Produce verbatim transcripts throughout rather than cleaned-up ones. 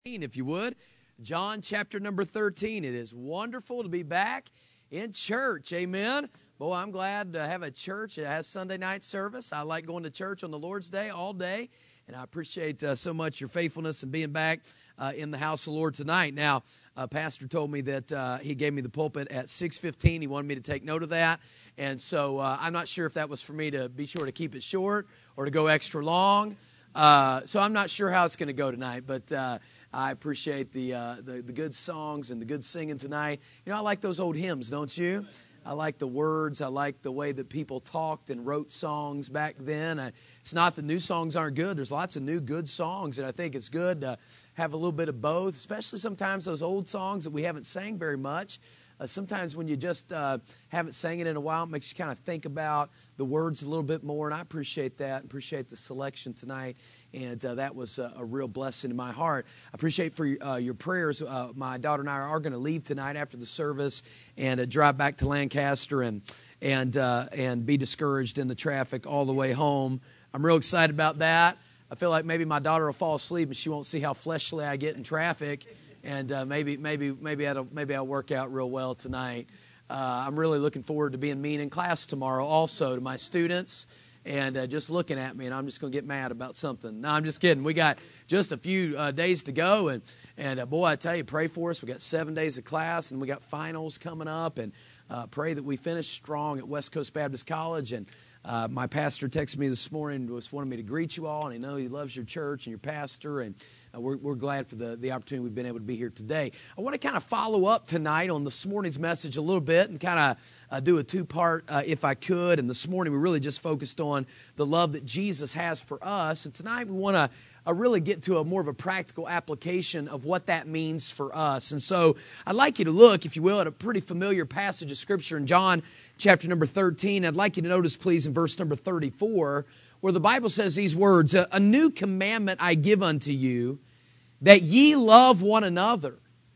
If you would, John chapter number thirteen. It is wonderful to be back in church. Amen. Boy, I'm glad to have a church that has Sunday night service. I like going to church on the Lord's Day all day, and I appreciate uh, so much your faithfulness and being back uh, in the house of the Lord tonight. Now, uh, Pastor told me that uh, he gave me the pulpit at six fifteen. He wanted me to take note of that, and so uh, I'm not sure if that was for me to be sure to keep it short or to go extra long. Uh, so I'm not sure how it's going to go tonight, but uh, I appreciate the, uh, the the good songs and the good singing tonight. You know, I like those old hymns, don't you? I like the words. I like the way that people talked and wrote songs back then. I, it's not that new songs aren't good. There's lots of new good songs, and I think it's good to have a little bit of both, especially sometimes those old songs that we haven't sang very much. Uh, sometimes when you just uh, haven't sang it in a while, it makes you kind of think about the words a little bit more, and I appreciate that. Appreciate the selection tonight, and uh, that was a, a real blessing in my heart. I appreciate for uh, your prayers. Uh, my daughter and I are going to leave tonight after the service and uh, drive back to Lancaster and and uh, and be discouraged in the traffic all the way home. I'm real excited about that. I feel like maybe my daughter will fall asleep and she won't see how fleshly I get in traffic. And uh, maybe, maybe, maybe I'll maybe I'll work out real well tonight. Uh, I'm really looking forward to being mean in class tomorrow, also to my students, and uh, just looking at me, and I'm just going to get mad about something. No, I'm just kidding. We got just a few uh, days to go, and and uh, boy, I tell you, pray for us. We got seven days of class, and we got finals coming up, and uh, pray that we finish strong at West Coast Baptist College. And uh, my pastor texted me this morning, just wanted me to greet you all, and he knows he loves your church and your pastor, and Uh, we're, we're glad for the, the opportunity we've been able to be here today. I want to kind of follow up tonight on this morning's message a little bit and kind of uh, do a two-part uh, if I could. And this morning we really just focused on the love that Jesus has for us. And tonight we want to uh, really get to a more of a practical application of what that means for us. And so I'd like you to look, if you will, at a pretty familiar passage of Scripture in John chapter number thirteen. I'd like you to notice, please, in verse number thirty-four, where the Bible says these words, "A new commandment I give unto you, that ye love one another,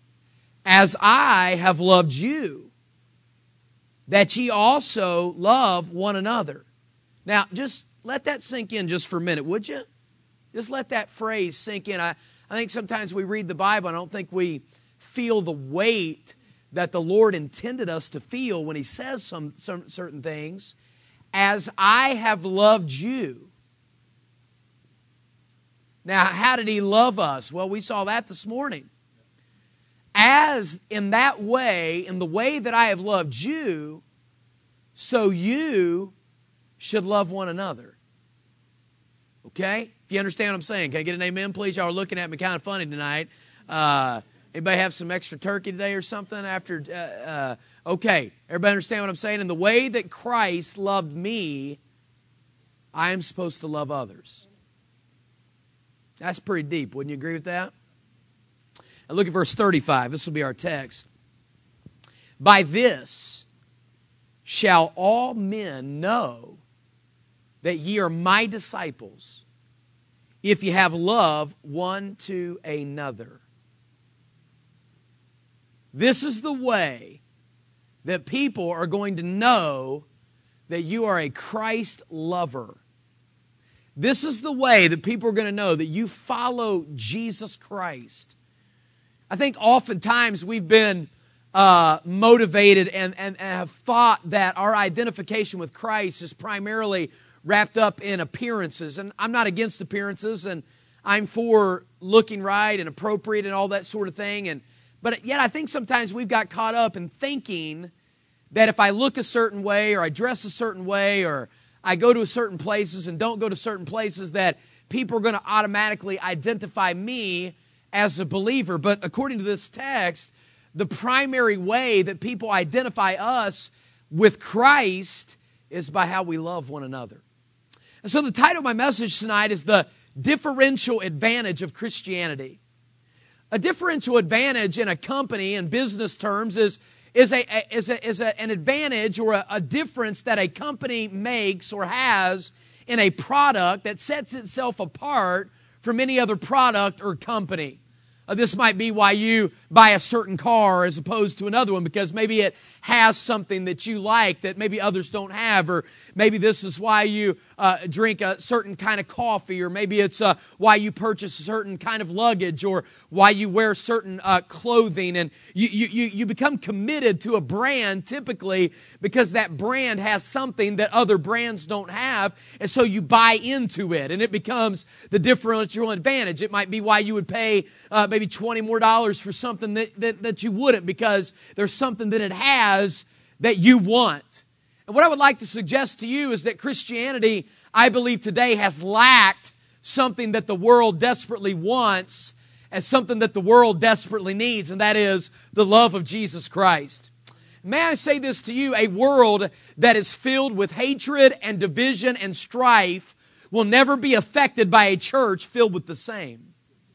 as I have loved you, that ye also love one another." Now, just let that sink in just for a minute, would you? Just let that phrase sink in. I, I think sometimes we read the Bible, and I don't think we feel the weight that the Lord intended us to feel when He says some, some certain things. As I have loved you. Now, how did He love us? Well, we saw that this morning. As in that way, in the way that I have loved you, so you should love one another. Okay? If you understand what I'm saying, can I get an amen, please? Y'all are looking at me kind of funny tonight. Uh, anybody have some extra turkey today or something after... Uh, uh, Okay, everybody understand what I'm saying? In the way that Christ loved me, I am supposed to love others. That's pretty deep. Wouldn't you agree with that? And look at verse thirty-five. This will be our text. "By this shall all men know that ye are my disciples, if ye have love one to another." This is the way that people are going to know that you are a Christ lover. This is the way that people are going to know that you follow Jesus Christ. I think oftentimes we've been uh, motivated and, and, and have thought that our identification with Christ is primarily wrapped up in appearances. And I'm not against appearances, and I'm for looking right and appropriate and all that sort of thing. And But yet I think sometimes we've got caught up in thinking that if I look a certain way or I dress a certain way or I go to certain places and don't go to certain places, that people are going to automatically identify me as a believer. But according to this text, the primary way that people identify us with Christ is by how we love one another. And so the title of my message tonight is The Differential Advantage of Christianity. A differential advantage in a company in business terms is is a is a is a, an advantage or a, a difference that a company makes or has in a product that sets itself apart from any other product or company. Uh, this might be why you buy a certain car as opposed to another one, because maybe it has something that you like that maybe others don't have, or maybe this is why you uh, drink a certain kind of coffee, or maybe it's uh, why you purchase a certain kind of luggage, or why you wear certain uh, clothing, and you, you, you become committed to a brand typically because that brand has something that other brands don't have, and so you buy into it, and it becomes the differential advantage. It might be why you would pay uh, maybe twenty more dollars for something that, that, that you wouldn't, because there's something that it has that you want. And what I would like to suggest to you is that Christianity, I believe today, has lacked something that the world desperately wants and something that the world desperately needs, and that is the love of Jesus Christ. May I say this to you, a world that is filled with hatred and division and strife will never be affected by a church filled with the same.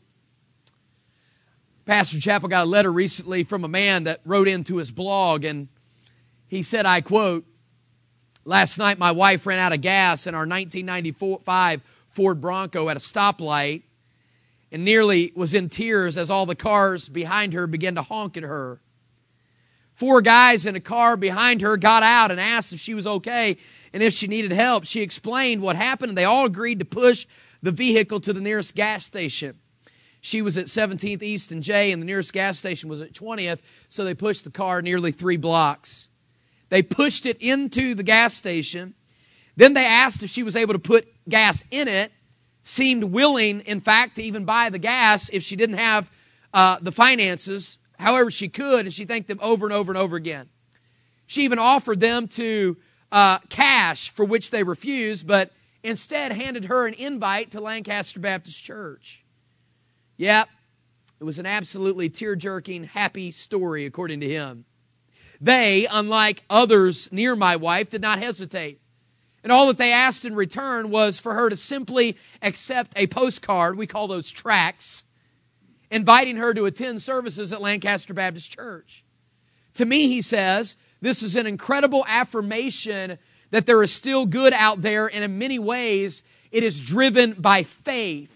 Pastor Chappell got a letter recently from a man that wrote into his blog, and he said, I quote, "Last night my wife ran out of gas in our nineteen ninety-five Ford Bronco at a stoplight and nearly was in tears as all the cars behind her began to honk at her. Four guys in a car behind her got out and asked if she was okay and if she needed help. She explained what happened, and they all agreed to push the vehicle to the nearest gas station. She was at seventeenth East and J, and the nearest gas station was at twentieth, so they pushed the car nearly three blocks. They pushed it into the gas station. Then they asked if she was able to put gas in it, seemed willing, in fact, to even buy the gas if she didn't have uh, the finances. However she could, and she thanked them over and over and over again. She even offered them to uh, cash, for which they refused, but instead handed her an invite to Lancaster Baptist Church. Yep, it was an absolutely tear-jerking, happy story, according to him. They, unlike others near my wife, did not hesitate. And all that they asked in return was for her to simply accept a postcard, we call those tracts, inviting her to attend services at Lancaster Baptist Church. To me, he says, this is an incredible affirmation that there is still good out there, and in many ways, it is driven by faith.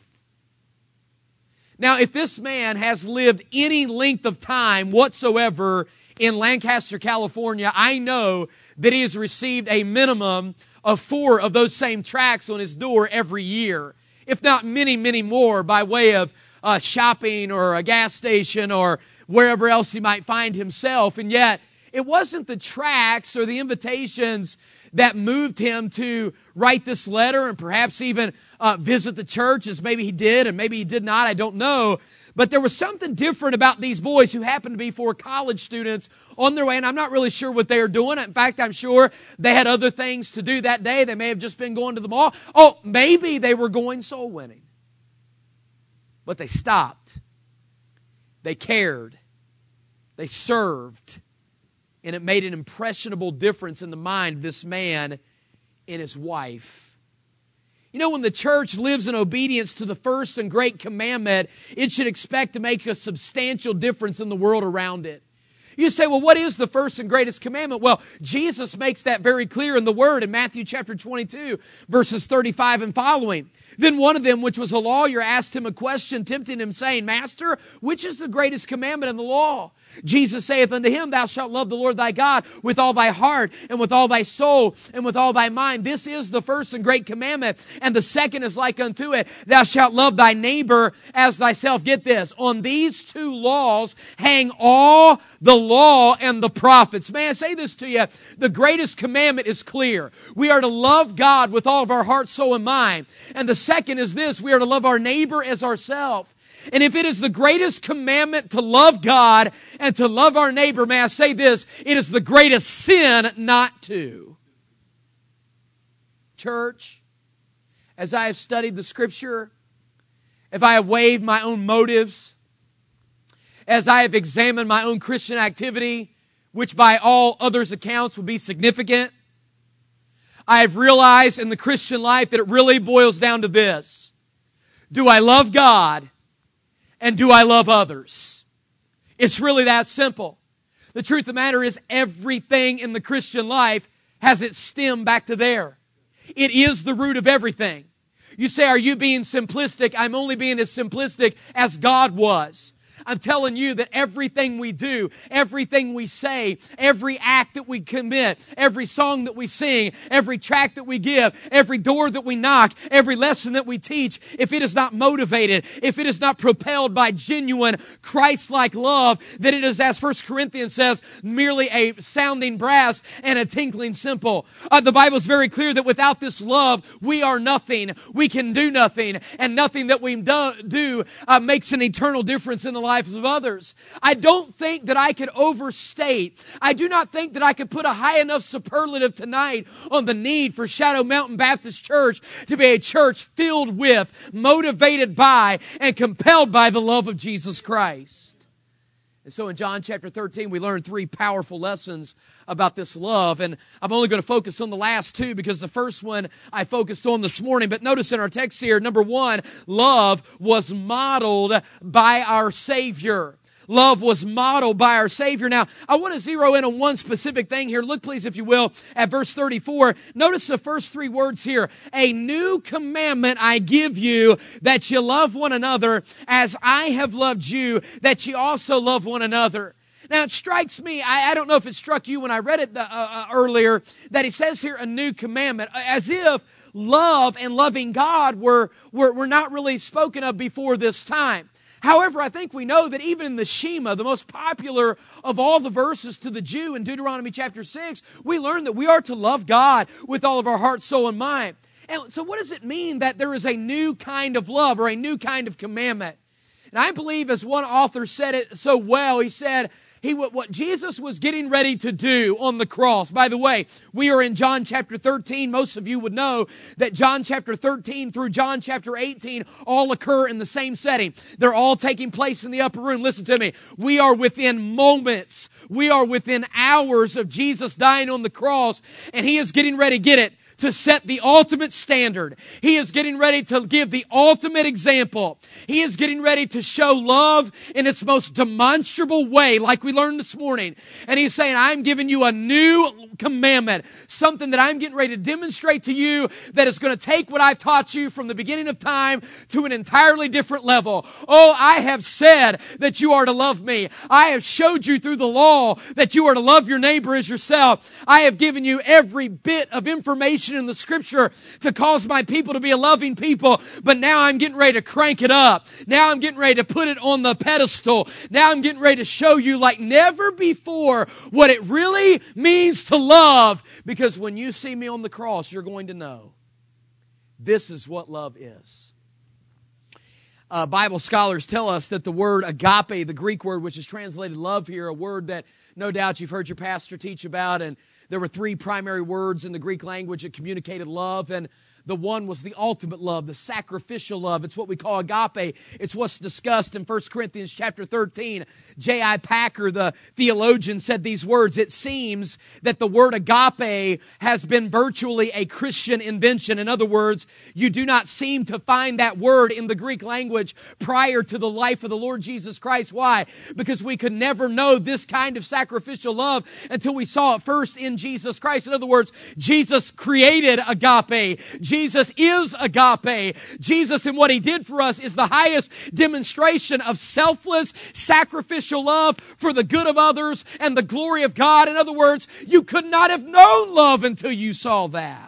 Now, if this man has lived any length of time whatsoever in Lancaster, California, I know that he has received a minimum of four of those same tracts on his door every year, if not many, many more by way of uh, shopping or a gas station or wherever else he might find himself. And yet, it wasn't the tracts or the invitations that moved him to write this letter and perhaps even uh, visit the church, as maybe he did and maybe he did not, I don't know. But there was something different about these boys who happened to be four college students on their way, and I'm not really sure what they were doing. In fact, I'm sure they had other things to do that day. They may have just been going to the mall. Oh, maybe they were going soul winning. But they stopped. They cared. They served. And it made an impressionable difference in the mind of this man and his wife. You know, when the church lives in obedience to the first and great commandment, it should expect to make a substantial difference in the world around it. You say, well, what is the first and greatest commandment? Well, Jesus makes that very clear in the Word in Matthew chapter twenty-two, verses thirty-five and following. Then one of them, which was a lawyer, asked him a question, tempting him, saying, Master, which is the greatest commandment in the law? Jesus saith unto him, Thou shalt love the Lord thy God with all thy heart and with all thy soul and with all thy mind. This is the first and great commandment. And the second is like unto it, Thou shalt love thy neighbor as thyself. Get this. On these two laws hang all the law and the prophets. May I say this to you? The greatest commandment is clear. We are to love God with all of our heart, soul, and mind. And the second is this. We are to love our neighbor as ourselves. And if it is the greatest commandment to love God and to love our neighbor, may I say this, it is the greatest sin not to. Church, as I have studied the Scripture, if I have weighed my own motives, as I have examined my own Christian activity, which by all others' accounts would be significant, I have realized in the Christian life that it really boils down to this. Do I love God? And do I love others? It's really that simple. The truth of the matter is everything in the Christian life has its stem back to there. It is the root of everything. You say, are you being simplistic? I'm only being as simplistic as God was. I'm telling you that everything we do, everything we say, every act that we commit, every song that we sing, every tract that we give, every door that we knock, every lesson that we teach, if it is not motivated, if it is not propelled by genuine Christ-like love, then it is, as First Corinthians says, merely a sounding brass and a tinkling cymbal. Uh, the Bible is very clear that without this love, we are nothing. We can do nothing, and nothing that we do, do uh, makes an eternal difference in the lives of others. I don't think that I could overstate. I do not think that I could put a high enough superlative tonight on the need for Shadow Mountain Baptist Church to be a church filled with, motivated by, and compelled by the love of Jesus Christ. And so in John chapter thirteen, we learn three powerful lessons about this love. And I'm only going to focus on the last two because the first one I focused on this morning. But notice in our text here, number one, love was modeled by our Savior. Love was modeled by our Savior. Now, I want to zero in on one specific thing here. Look, please, if you will, at verse thirty-four. Notice the first three words here. A new commandment I give you, that you love one another as I have loved you, that you also love one another. Now, it strikes me, I, I don't know if it struck you when I read it the, uh, uh, earlier, that it says here a new commandment, as if love and loving God were, were, were not really spoken of before this time. However, I think we know that even in the Shema, the most popular of all the verses to the Jew in Deuteronomy chapter six, we learn that we are to love God with all of our heart, soul, and mind. And so what does it mean that there is a new kind of love or a new kind of commandment? And I believe, as one author said it so well, he said, He, what Jesus was getting ready to do on the cross. By the way, we are in John chapter thirteen. Most of you would know that John chapter thirteen through John chapter eighteen all occur in the same setting. They're all taking place in the upper room. Listen to me. We are within moments. We are within hours of Jesus dying on the cross, and He is getting ready, get it, to set the ultimate standard. He is getting ready to give the ultimate example. He is getting ready to show love in its most demonstrable way, like we learned this morning. And He's saying, I'm giving you a new commandment, something that I'm getting ready to demonstrate to you that is going to take what I've taught you from the beginning of time to an entirely different level. Oh, I have said that you are to love me. I have showed you through the law that you are to love your neighbor as yourself. I have given you every bit of information in the Scripture to cause my people to be a loving people, but now I'm getting ready to crank it up. Now I'm getting ready to put it on the pedestal. Now I'm getting ready to show you like never before what it really means to love, because when you see me on the cross, you're going to know this is what love is. Uh, Bible scholars tell us that the word agape, the Greek word which is translated love here, a word that no doubt you've heard your pastor teach about, and there were three primary words in the Greek language that communicated love, and the one was the ultimate love, the sacrificial love. It's what we call agape. It's what's discussed in First Corinthians chapter thirteen. J I Packer, the theologian, said these words, it seems that the word agape has been virtually a Christian invention. In other words, you do not seem to find that word in the Greek language prior to the life of the Lord Jesus Christ. Why? Because we could never know this kind of sacrificial love until we saw it first in Jesus Christ. In other words, Jesus created agape. Jesus is agape. Jesus and what He did for us is the highest demonstration of selfless, sacrificial love for the good of others and the glory of God. In other words, you could not have known love until you saw that.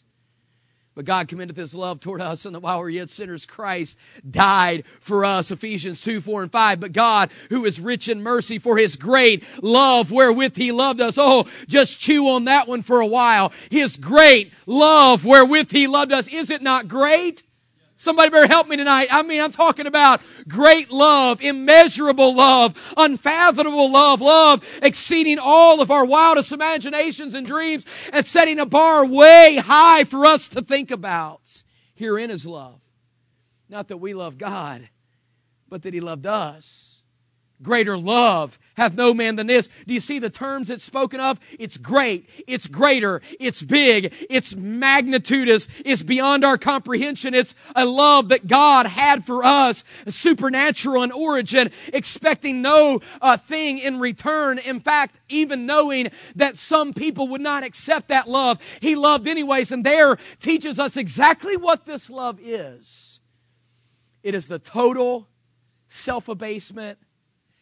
But God commendeth His love toward us, and that while we were yet sinners, Christ died for us. Ephesians two, four, and five. But God, who is rich in mercy, for His great love wherewith He loved us. Oh, just chew on that one for a while. His great love wherewith He loved us. Is it not great? Somebody better help me tonight. I mean, I'm talking about great love, immeasurable love, unfathomable love, love exceeding all of our wildest imaginations and dreams, and setting a bar way high for us to think about. Herein is love. Not that we love God, but that He loved us. Greater love hath no man than this. Do you see the terms it's spoken of? It's great, it's greater, it's big, its magnitude is, is beyond our comprehension. It's a love that God had for us, supernatural in origin, expecting no uh, thing in return. In fact, even knowing that some people would not accept that love, He loved anyways. And there teaches us exactly what this love is. It is the total self-abasement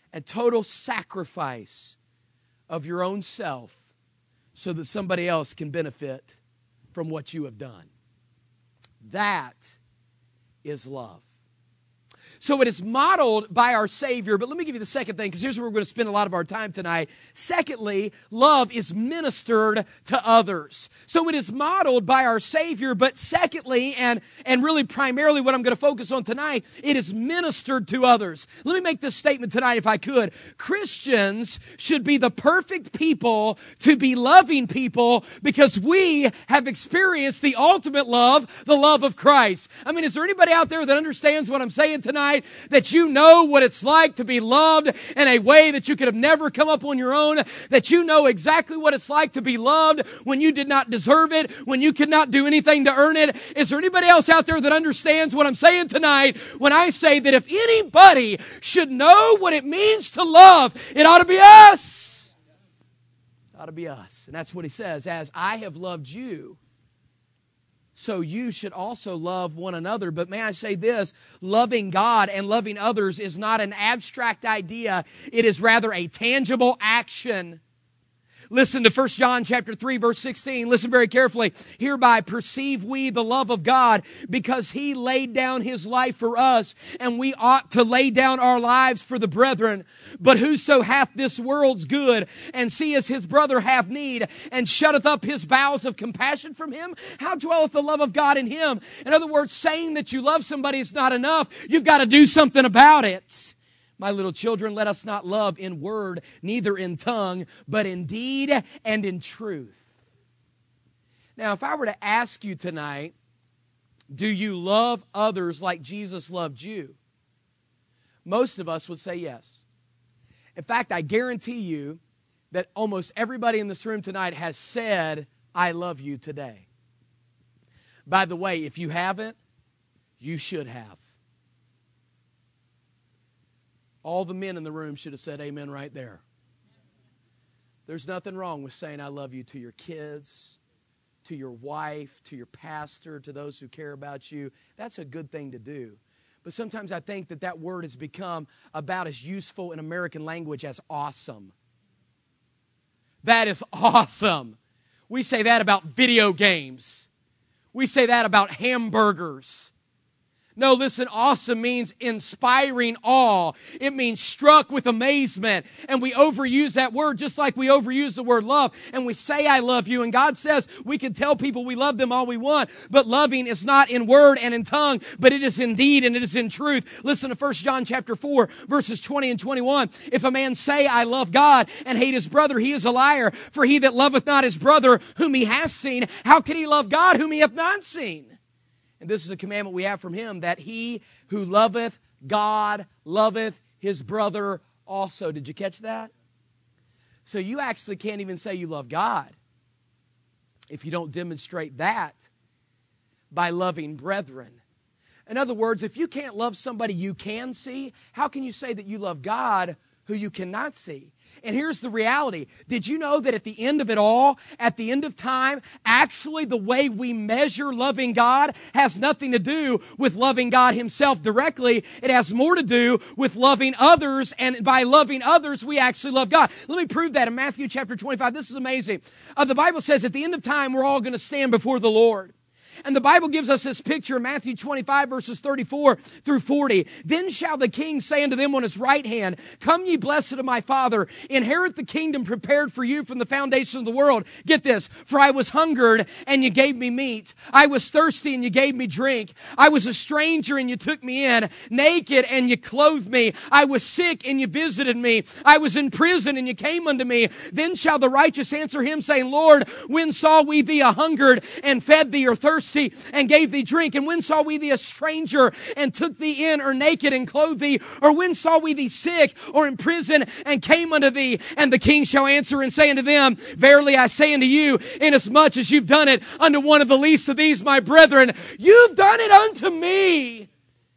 and total sacrifice of your own self so that somebody else can benefit from what you have done. That is love. So it is modeled by our Savior, but let me give you the second thing, because here's where we're going to spend a lot of our time tonight. Secondly, love is ministered to others. So it is modeled by our Savior, but secondly, and, and really primarily what I'm going to focus on tonight, it is ministered to others. Let me make this statement tonight if I could. Christians should be the perfect people to be loving people because we have experienced the ultimate love, the love of Christ. I mean, is there anybody out there that understands what I'm saying tonight? That you know what it's like to be loved in a way that you could have never come up on your own, that you know exactly what it's like to be loved when you did not deserve it, when you could not do anything to earn it. Is there anybody else out there that understands what I'm saying tonight when I say that if anybody should know what it means to love, it ought to be us. It ought to be us. And that's what he says, as I have loved you, so you should also love one another. But may I say this, loving God and loving others is not an abstract idea. It is rather a tangible action. Listen to First John chapter three, verse sixteen. Listen very carefully. Hereby perceive we the love of God, because He laid down His life for us, and we ought to lay down our lives for the brethren. But whoso hath this world's good, and seeth his brother have need, and shutteth up his bowels of compassion from him, how dwelleth the love of God in him? In other words, saying that you love somebody is not enough. You've got to do something about it. My little children, let us not love in word, neither in tongue, but in deed and in truth. Now, if I were to ask you tonight, do you love others like Jesus loved you? Most of us would say yes. In fact, I guarantee you that almost everybody in this room tonight has said, I love you today. By the way, if you haven't, you should have. All the men in the room should have said amen right there. There's nothing wrong with saying I love you to your kids, to your wife, to your pastor, to those who care about you. That's a good thing to do. But sometimes I think that that word has become about as useful in American language as awesome. That is awesome. We say that about video games. We say that about hamburgers. No, listen, awesome means inspiring awe. It means struck with amazement. And we overuse that word just like we overuse the word love. And we say, I love you. And God says we can tell people we love them all we want. But loving is not in word and in tongue, but it is in deed and it is in truth. Listen to First John chapter four, verses twenty and twenty-one. If a man say, I love God, and hate his brother, he is a liar. For he that loveth not his brother, whom he hath seen, how can he love God, whom he hath not seen? And this is a commandment we have from him, that he who loveth God loveth his brother also. Did you catch that? So you actually can't even say you love God if you don't demonstrate that by loving brethren. In other words, if you can't love somebody you can see, how can you say that you love God who you cannot see? And here's the reality. Did you know that at the end of it all, at the end of time, actually the way we measure loving God has nothing to do with loving God Himself directly. It has more to do with loving others, and by loving others, we actually love God. Let me prove that in Matthew chapter twenty-five. This is amazing. Uh, the Bible says at the end of time, we're all going to stand before the Lord. And the Bible gives us this picture in Matthew twenty-five, verses thirty-four through forty. Then shall the king say unto them on his right hand, Come ye blessed of my Father, inherit the kingdom prepared for you from the foundation of the world. Get this, for I was hungered, and you gave me meat. I was thirsty, and you gave me drink. I was a stranger, and you took me in. Naked, and you clothed me. I was sick, and you visited me. I was in prison, and you came unto me. Then shall the righteous answer him, saying, Lord, when saw we thee a hungered, and fed thee, or thirsty, and gave thee drink? And when saw we thee a stranger, and took thee in, or naked, and clothed thee? Or when saw we thee sick, or in prison, and came unto thee? And the king shall answer and say unto them, Verily I say unto you, inasmuch as you've done it unto one of the least of these my brethren, you've done it unto me.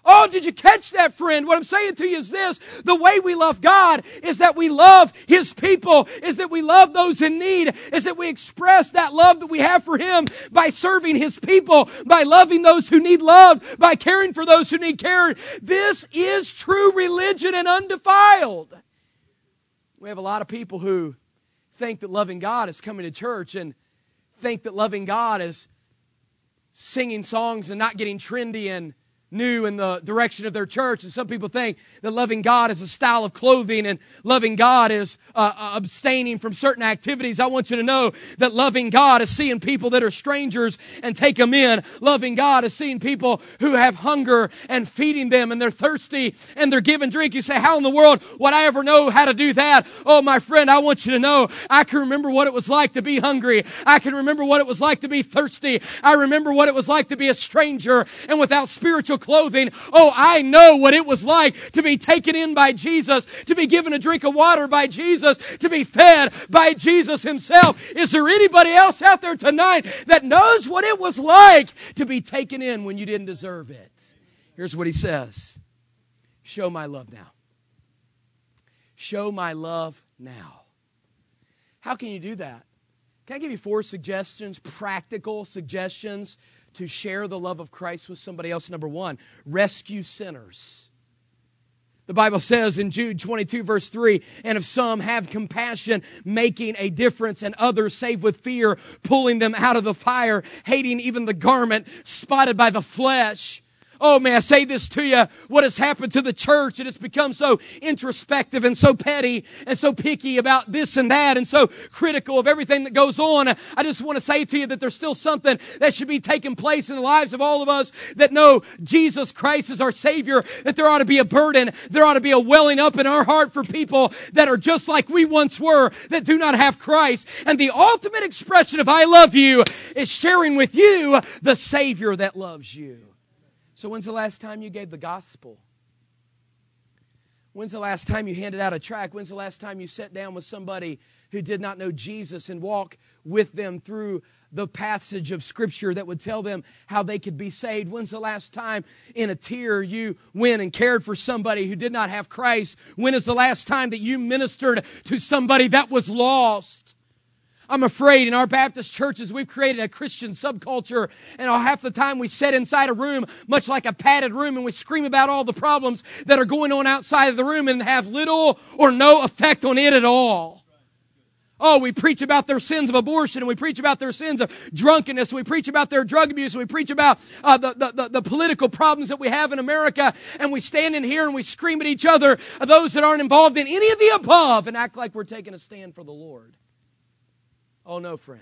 Oh, did you catch that, friend? What I'm saying to you is this. The way we love God is that we love His people, is that we love those in need, is that we express that love that we have for Him by serving His people, by loving those who need love, by caring for those who need care. This is true religion and undefiled. We have a lot of people who think that loving God is coming to church and think that loving God is singing songs and not getting trendy and new in the direction of their church. And some people think that loving God is a style of clothing and loving God is uh, abstaining from certain activities. I want you to know that loving God is seeing people that are strangers and take them in. Loving God is seeing people who have hunger and feeding them, and they're thirsty and they're giving drink. You say, how in the world would I ever know how to do that? Oh, my friend, I want you to know I can remember what it was like to be hungry. I can remember what it was like to be thirsty. I remember what it was like to be a stranger and without spiritual clothing. Oh, I know what it was like to be taken in by Jesus, to be given a drink of water by Jesus, to be fed by Jesus Himself. Is there anybody else out there tonight that knows what it was like to be taken in when you didn't deserve it? Here's what He says. Show my love now. Show my love now. How can you do that? Can I give you four suggestions, practical suggestions to share the love of Christ with somebody else? Number one, rescue sinners. The Bible says in Jude twenty-two verse three, and if some have compassion, making a difference, and others save with fear, pulling them out of the fire, hating even the garment spotted by the flesh. Oh, may I say this to you? What has happened to the church? It has become so introspective and so petty and so picky about this and that and so critical of everything that goes on. I just want to say to you that there's still something that should be taking place in the lives of all of us that know Jesus Christ is our Savior, that there ought to be a burden, there ought to be a welling up in our heart for people that are just like we once were, that do not have Christ. And the ultimate expression of I love you is sharing with you the Savior that loves you. So when's the last time you gave the gospel? When's the last time you handed out a tract? When's the last time you sat down with somebody who did not know Jesus and walk with them through the passage of Scripture that would tell them how they could be saved? When's the last time in a tear you went and cared for somebody who did not have Christ? When is the last time that you ministered to somebody that was lost? I'm afraid in our Baptist churches we've created a Christian subculture, and half the time we sit inside a room, much like a padded room, and we scream about all the problems that are going on outside of the room and have little or no effect on it at all. Oh, we preach about their sins of abortion, and we preach about their sins of drunkenness, and we preach about their drug abuse, and we preach about uh, the, the, the, the political problems that we have in America, and we stand in here and we scream at each other, those that aren't involved in any of the above, and act like we're taking a stand for the Lord. Oh, no, friend.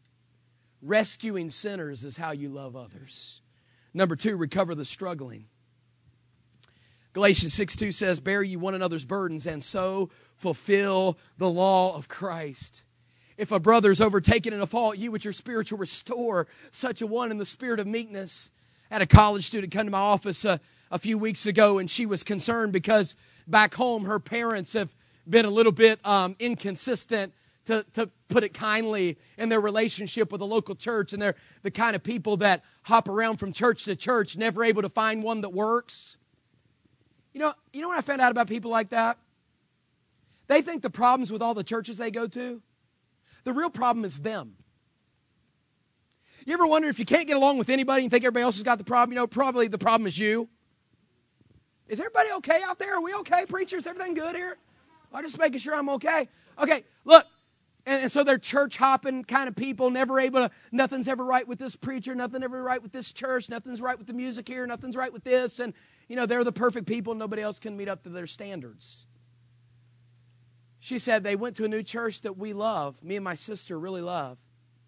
Rescuing sinners is how you love others. Number two, recover the struggling. Galatians six two says, bear ye one another's burdens and so fulfill the law of Christ. If a brother is overtaken in a fault, you with your spiritual restore such a one in the spirit of meekness. I had a college student come to my office uh, a few weeks ago, and she was concerned because back home her parents have been a little bit um, inconsistent, To, to put it kindly, in their relationship with a local church. And they're the kind of people that hop around from church to church, never able to find one that works. You know, you know what I found out about people like that? They think the problems with all the churches they go to, the real problem is them. You ever wonder if you can't get along with anybody and think everybody else has got the problem? You know, probably the problem is you. Is everybody okay out there? Are we okay, preachers? Everything good here? I'm just making sure I'm okay. Okay, look. And, and so they're church hopping kind of people, never able to, nothing's ever right with this preacher, nothing ever right with this church, nothing's right with the music here, nothing's right with this. And, you know, they're the perfect people, nobody else can meet up to their standards. She said they went to a new church that we love, me and my sister really love.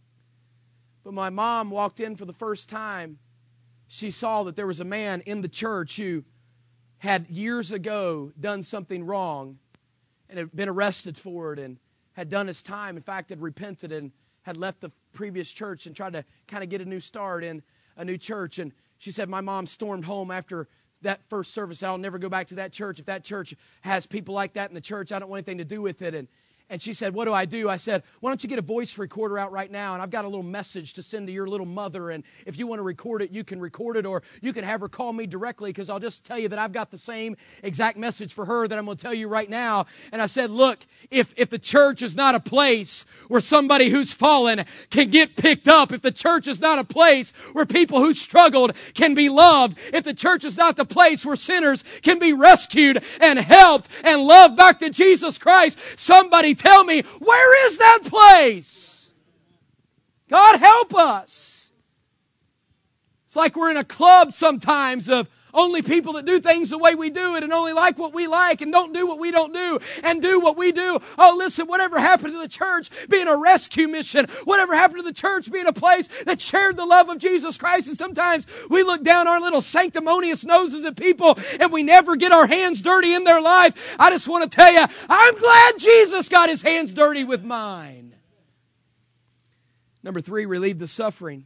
But my mom walked in for the first time. She saw that there was a man in the church who had years ago done something wrong and had been arrested for it and had done his time, in fact, had repented and had left the previous church and tried to kind of get a new start in a new church. And she said, my mom stormed home after that first service. I'll never go back to that church. If that church has people like that in the church, I don't want anything to do with it. And, And she said, what do I do? I said, why don't you get a voice recorder out right now? And I've got a little message to send to your little mother. And if you want to record it, you can record it. Or you can have her call me directly, because I'll just tell you that I've got the same exact message for her that I'm going to tell you right now. And I said, look, if, if the church is not a place where somebody who's fallen can get picked up, if the church is not a place where people who struggled can be loved, if the church is not the place where sinners can be rescued and helped and loved back to Jesus Christ, somebody tell me, where is that place? God help us. It's like we're in a club sometimes of only people that do things the way we do it and only like what we like and don't do what we don't do and do what we do. Oh, listen, whatever happened to the church being a rescue mission? Whatever happened to the church being a place that shared the love of Jesus Christ? And sometimes we look down our little sanctimonious noses at people and we never get our hands dirty in their life. I just want to tell you, I'm glad Jesus got His hands dirty with mine. Number three, relieve the suffering.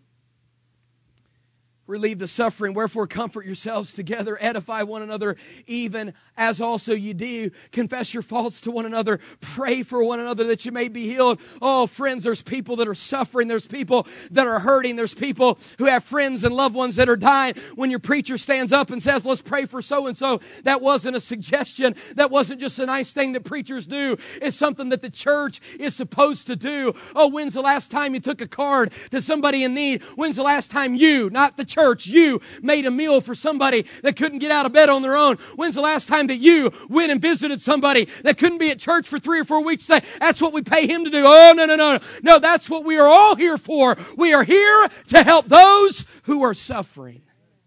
Relieve the suffering. Wherefore comfort yourselves together, edify one another, even as also you do. Confess your faults to one another. Pray for one another that you may be healed. Oh, friends, there's people that are suffering. There's people that are hurting. There's people who have friends and loved ones that are dying. When your preacher stands up and says, let's pray for so-and-so, that wasn't a suggestion. That wasn't just a nice thing that preachers do. It's something that the church is supposed to do. Oh, when's the last time you took a card to somebody in need? When's the last time you, not the church, Church, you made a meal for somebody that couldn't get out of bed on their own? When's the last time that you went and visited somebody that couldn't be at church for three or four weeks? Say, that's what we pay him to do. Oh, no, no, no. No, that's what we are all here for. We are here to help those who are suffering.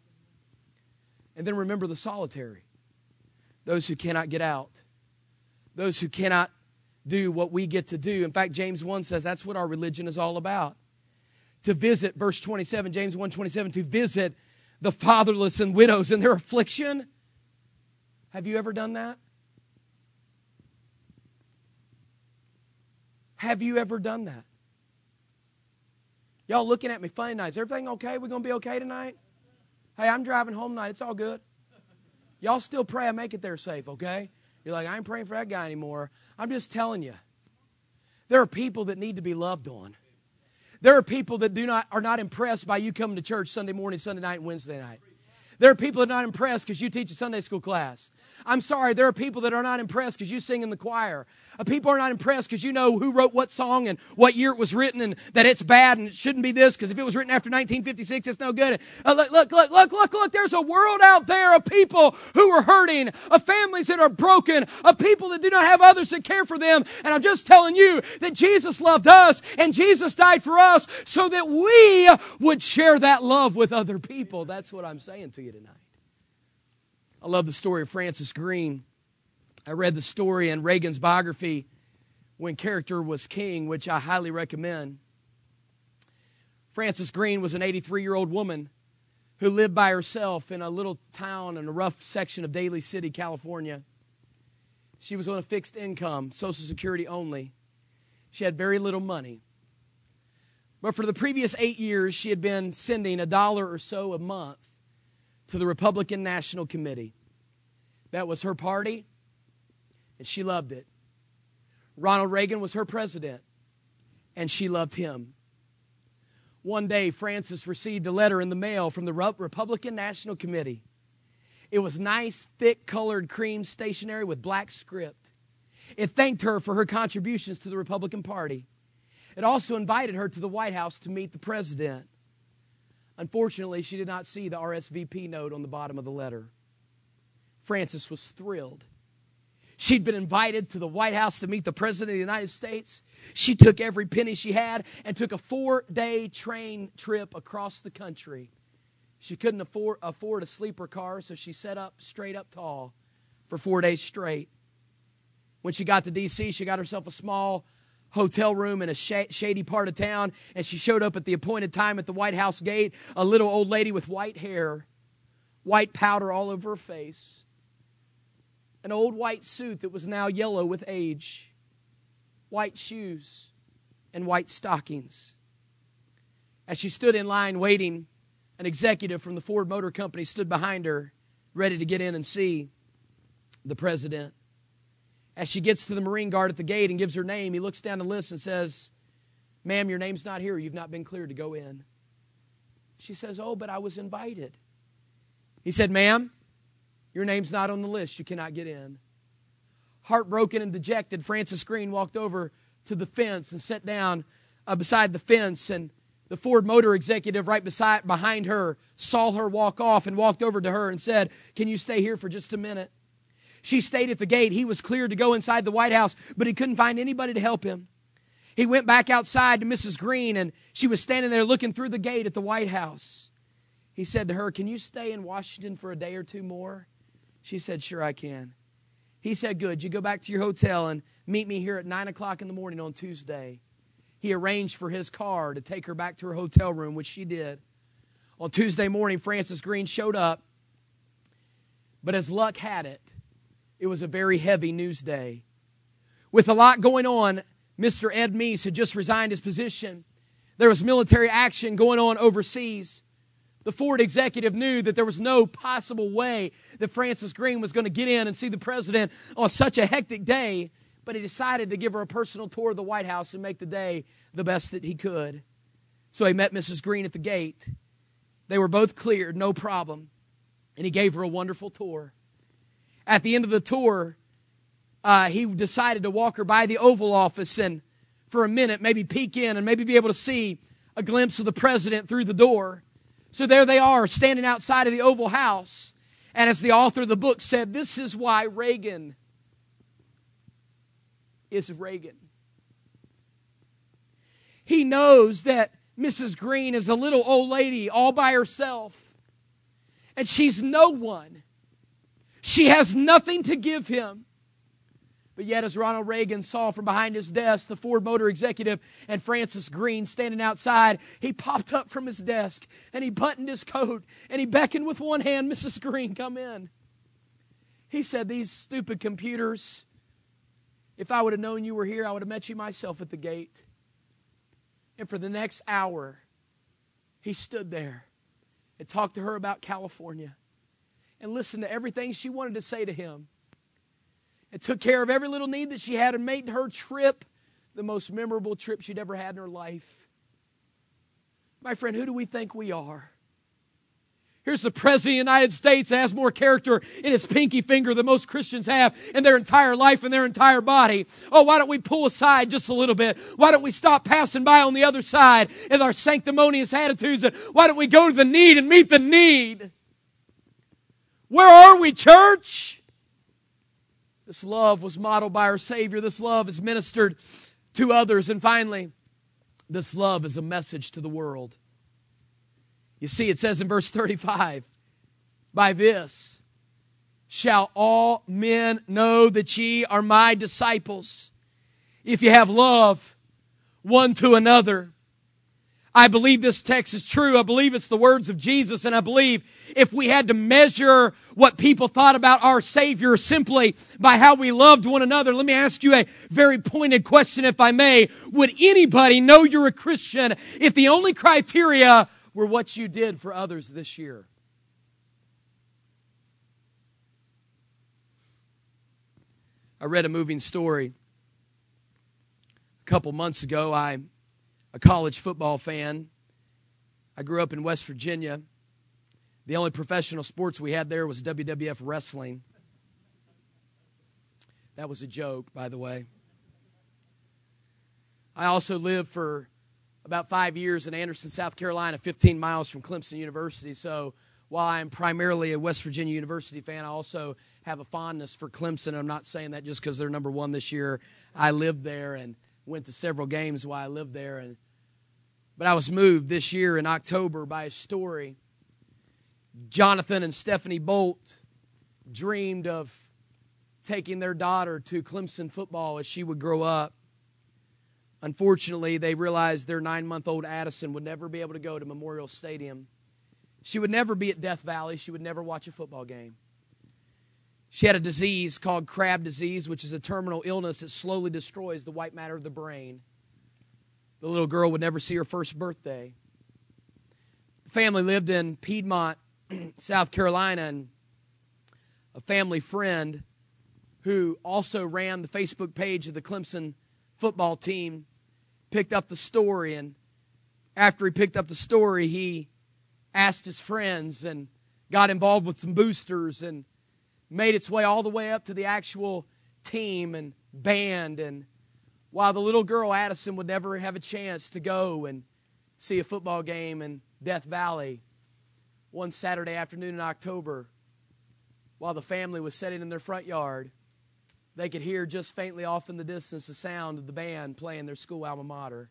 And then remember the solitary. Those who cannot get out. Those who cannot do what we get to do. In fact, James one says that's what our religion is all about. To visit, verse twenty-seven, James one twenty-seven, to visit the fatherless and widows in their affliction. Have you ever done that? Have you ever done that? Y'all looking at me funny tonight. Is everything okay? We going to be okay tonight? Hey, I'm driving home tonight. It's all good. Y'all still pray I make it there safe, okay? You're like, I ain't praying for that guy anymore. I'm just telling you. There are people that need to be loved on. There are people that do not are not impressed by you coming to church Sunday morning, Sunday night, and Wednesday night. There are people that are not impressed because you teach a Sunday school class. I'm sorry, there are people that are not impressed because you sing in the choir. Uh, people are not impressed because you know who wrote what song and what year it was written and that it's bad and it shouldn't be this because if it was written after nineteen fifty-six, it's no good. Uh, look, look, look, look, look, look, there's a world out there of people who are hurting, of families that are broken, of people that do not have others that care for them. And I'm just telling you that Jesus loved us and Jesus died for us so that we would share that love with other people. That's what I'm saying to you tonight. I love the story of Francis Green. I read the story in Reagan's biography, When Character Was King, which I highly recommend. Francis Green was an eighty-three-year-old woman who lived by herself in a little town in a rough section of Daly City, California. She was on a fixed income, Social Security only. She had very little money. But for the previous eight years, she had been sending a dollar or so a month to the Republican National Committee. That was her party, and she loved it. Ronald Reagan was her president, and she loved him. One day, Francis received a letter in the mail from the Republican National Committee. It was nice, thick-colored cream stationery with black script. It thanked her for her contributions to the Republican Party. It also invited her to the White House to meet the president. Unfortunately, she did not see the R S V P note on the bottom of the letter. Francis was thrilled. She'd been invited to the White House to meet the President of the United States. She took every penny she had and took a four-day train trip across the country. She couldn't afford, afford a sleeper car, so she sat up straight up tall for four days straight. When she got to D C, she got herself a small hotel room in a sh- shady part of town, and she showed up at the appointed time at the White House gate, a little old lady with white hair, white powder all over her face, an old white suit that was now yellow with age, white shoes, and white stockings. As she stood in line waiting, an executive from the Ford Motor Company stood behind her, ready to get in and see the president. As she gets to the Marine Guard at the gate and gives her name, he looks down the list and says, "Ma'am, your name's not here. You've not been cleared to go in." She says, "Oh, but I was invited." He said, "Ma'am, your name's not on the list. You cannot get in." Heartbroken and dejected, Frances Green walked over to the fence and sat down uh, beside the fence, and the Ford Motor executive right beside behind her saw her walk off and walked over to her and said, "Can you stay here for just a minute?" She stayed at the gate. He was cleared to go inside the White House, but he couldn't find anybody to help him. He went back outside to Missus Green, and she was standing there looking through the gate at the White House. He said to her, "Can you stay in Washington for a day or two more?" She said, "Sure, I can." He said, "Good. You go back to your hotel and meet me here at nine o'clock in the morning on Tuesday." He arranged for his car to take her back to her hotel room, which she did. On Tuesday morning, Frances Green showed up, but as luck had it, it was a very heavy news day. With a lot going on, Mister Ed Meese had just resigned his position. There was military action going on overseas. The Ford executive knew that there was no possible way that Frances Green was going to get in and see the president on such a hectic day, but he decided to give her a personal tour of the White House and make the day the best that he could. So he met Missus Green at the gate. They were both cleared, no problem, and he gave her a wonderful tour. At the end of the tour, uh, he decided to walk her by the Oval Office and for a minute maybe peek in and maybe be able to see a glimpse of the president through the door. So there they are, standing outside of the Oval House. And as the author of the book said, this is why Reagan is Reagan. He knows that Missus Green is a little old lady all by herself. And she's no one. She has nothing to give him. But yet, as Ronald Reagan saw from behind his desk the Ford Motor executive and Frances Green standing outside, he popped up from his desk and he buttoned his coat and he beckoned with one hand, "Missus Green, come in." He said, "These stupid computers, if I would have known you were here, I would have met you myself at the gate." And for the next hour, he stood there and talked to her about California and listened to everything she wanted to say to him. And took care of every little need that she had and made her trip the most memorable trip she'd ever had in her life. My friend, who do we think we are? Here's the President of the United States that has more character in his pinky finger than most Christians have in their entire life and their entire body. Oh, why don't we pull aside just a little bit? Why don't we stop passing by on the other side in our sanctimonious attitudes? And why don't we go to the need and meet the need? Where are we, church? This love was modeled by our Savior. This love is ministered to others. And finally, this love is a message to the world. You see, it says in verse thirty-five, "By this shall all men know that ye are my disciples, if you have love one to another." I believe this text is true. I believe it's the words of Jesus. And I believe if we had to measure what people thought about our Savior simply by how we loved one another, let me ask you a very pointed question, if I may. Would anybody know you're a Christian if the only criteria were what you did for others this year? I read a moving story a couple months ago. I a college football fan. I grew up in West Virginia. The only professional sports we had there was W W F wrestling. That was a joke, by the way. I also lived for about five years in Anderson, South Carolina, fifteen miles from Clemson University. So while I am primarily a West Virginia University fan, I also have a fondness for Clemson. I'm not saying that just because they're number one this year. I lived there and went to several games while I lived there. And But I was moved this year in October by a story. Jonathan and Stephanie Bolt dreamed of taking their daughter to Clemson football as she would grow up. Unfortunately, they realized their nine-month-old Addison would never be able to go to Memorial Stadium. She would never be at Death Valley. She would never watch a football game. She had a disease called Crab disease, which is a terminal illness that slowly destroys the white matter of the brain. The little girl would never see her first birthday. The family lived in Piedmont, South Carolina, and a family friend who also ran the Facebook page of the Clemson football team, picked up the story, and after he picked up the story, he asked his friends and got involved with some boosters and made its way all the way up to the actual team and band. And while the little girl, Addison, would never have a chance to go and see a football game in Death Valley, one Saturday afternoon in October, while the family was sitting in their front yard, they could hear just faintly off in the distance the sound of the band playing their school alma mater.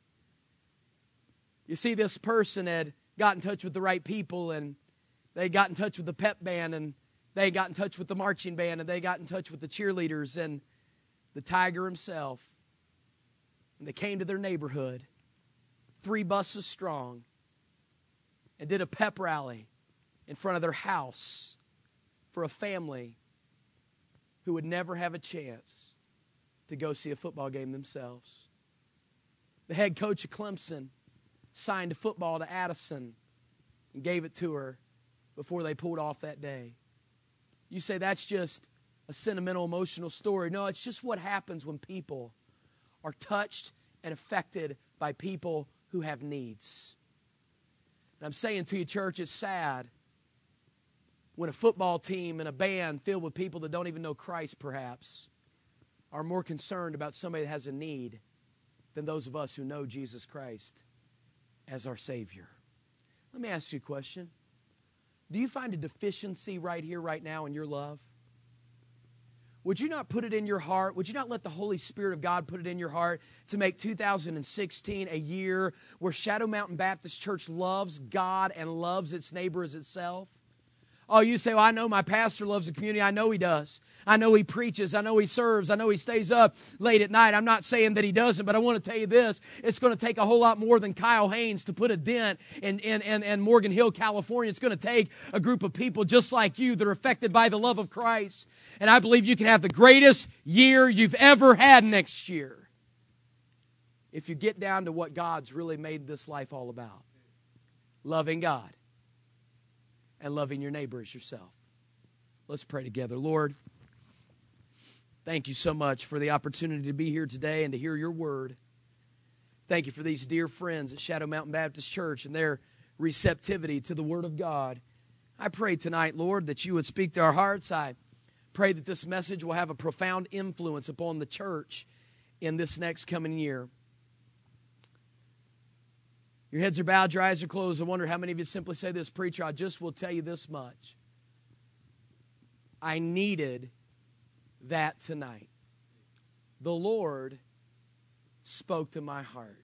You see, this person had got in touch with the right people, and they got in touch with the pep band, and they got in touch with the marching band, and they got in touch with the cheerleaders and the Tiger himself. And they came to their neighborhood, three buses strong, and did a pep rally in front of their house for a family who would never have a chance to go see a football game themselves. The head coach of Clemson signed a football to Addison and gave it to her before they pulled off that day. You say that's just a sentimental, emotional story. No, it's just what happens when people are touched and affected by people who have needs. And I'm saying to you, church, it's sad when a football team and a band filled with people that don't even know Christ, perhaps, are more concerned about somebody that has a need than those of us who know Jesus Christ as our Savior. Let me ask you a question. Do you find a deficiency right here, right now in your love? Would you not put it in your heart? Would you not let the Holy Spirit of God put it in your heart to make two thousand sixteen a year where Shadow Mountain Baptist Church loves God and loves its neighbor as itself? Oh, you say, well, I know my pastor loves the community. I know he does. I know he preaches. I know he serves. I know he stays up late at night. I'm not saying that he doesn't, but I want to tell you this. It's going to take a whole lot more than Kyle Haynes to put a dent in, in, in, in Morgan Hill, California. It's going to take a group of people just like you that are affected by the love of Christ. And I believe you can have the greatest year you've ever had next year if you get down to what God's really made this life all about. Loving God and loving your neighbor as yourself. Let's pray together. Lord, thank you so much for the opportunity to be here today and to hear your word. Thank you for these dear friends at Shadow Mountain Baptist Church and their receptivity to the word of God. I pray tonight, Lord, that you would speak to our hearts. I pray that this message will have a profound influence upon the church in this next coming year. Your heads are bowed, your eyes are closed. I wonder how many of you simply say this, preacher, I just will tell you this much. I needed that tonight. The Lord spoke to my heart.